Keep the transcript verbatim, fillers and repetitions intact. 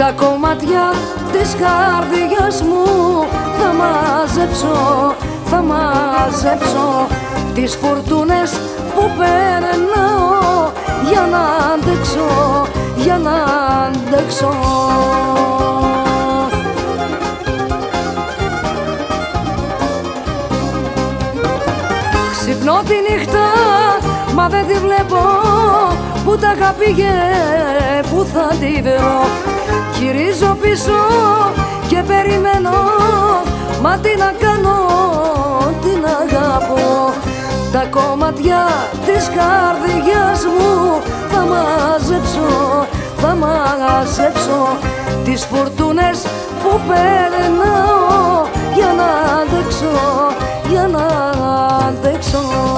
τα κομμάτια της καρδιάς μου θα μαζέψω, θα μαζέψω τις φουρτούνες που περνάω για να αντέξω, για να αντέξω. Ξυπνώ τη νύχτα μα δεν τη βλέπω, που τα πήγε, που θα τη βρω. Γυρίζω πίσω και περιμένω, μα τι να κάνω, τι να αγαπώ. Τα κομμάτια της καρδιάς μου θα μαζέψω, θα μαζέψω τις φουρτούνες που περνάω για να αντέξω, για να αντέξω.